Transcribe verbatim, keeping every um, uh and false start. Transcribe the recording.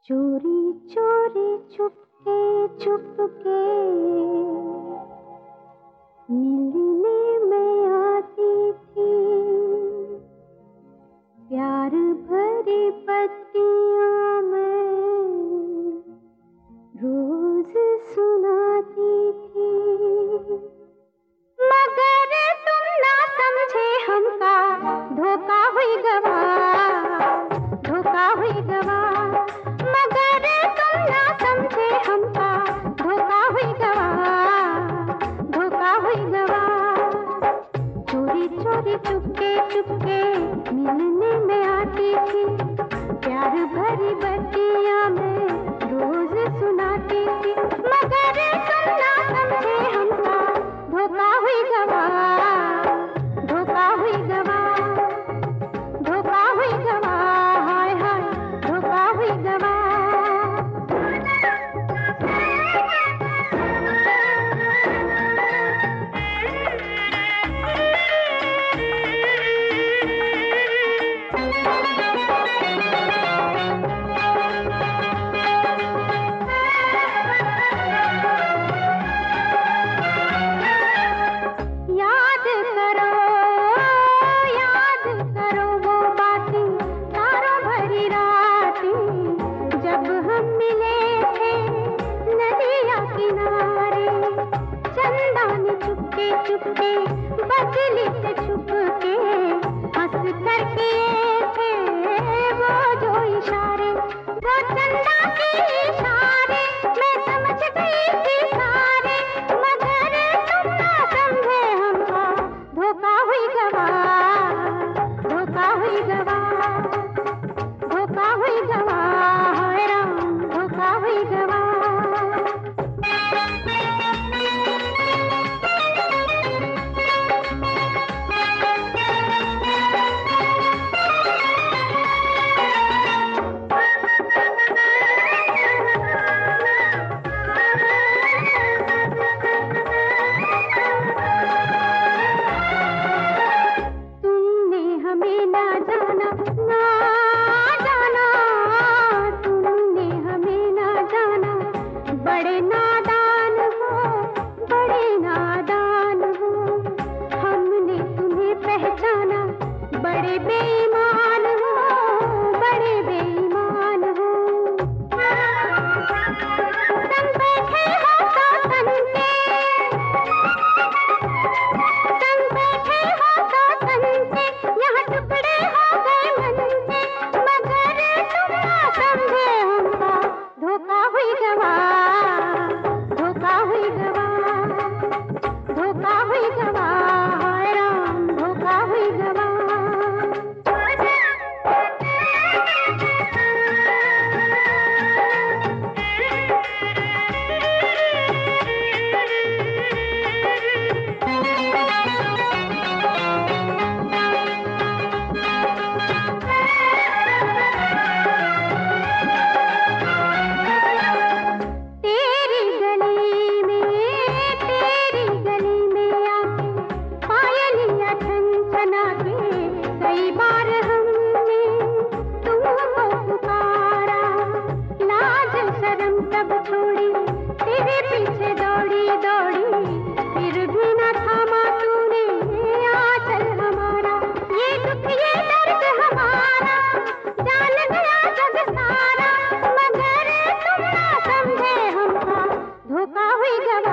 चोरी चोरी चुपके चुपके मिलने में आती थी, प्यार भरी पत्तियां में रोज सुनाती थी। मगर तुम ना समझे हमका, धोखा हुई गवा, धोखा हुई गवा। मगर तुम ना समझे हमका, धोखा हुई गवा, धोखा हुई गवा। चोरी चोरी चुपके चुपके मिलने में आती थी, प्यार भरी बत्तियां में रोज सुनाती थी। मगर तुम ना समझे हमका, धोखा हुई गवा, धोखा हुई गवा, धोखा हुई गवा, हाय हाय धोखा हुई गवा। याद करो, याद करो वो बातें, तारों भरी रातें, जब हम मिले थे नदिया किनारे। चंदा ने चुपके चुपके बदली से छुपके हंस कर किए थे वो जो इशारे। वो चंदा के इशारे मैं समझ गई थी सारे। मगर तुम ना समझे हमका, धोखा हुई गवा, धोखा हुई गवा, धोखा हुई गवा, हाय राम धोखा हुई गवा। तुमने हमें ना जाना, ना जाना, तुमने हमें ना जाना। बड़े नादान हो, बड़े नादान हो। हमने तुम्हें पहचाना, बड़े बेईमान हो, बड़े बेईमान हो। संग बैठे हो तो तन के, संग बैठे हो तो तन के, यहाँ टुकड़े हो गए मन के। मगर तुम ना समझे हमका, धोखा हुई गवा, धोखा हुई गवा, धोखा हुई गवा, हाय राम धोखा हुई गवा। तेरी गली में, तेरी गली में आके पायलियां छनछना के कई बार हमने तुमको पुकारा। लाज शर्म सब छोड़ी तेरे पीछे दौड़ी दौड़ी, फिर भी न थामा तूने आंचल हमारा। ये दुख ये दर्द हमारा जान गया जग सारा। मगर तुम ना समझे हमका, धोखा हुई गवा,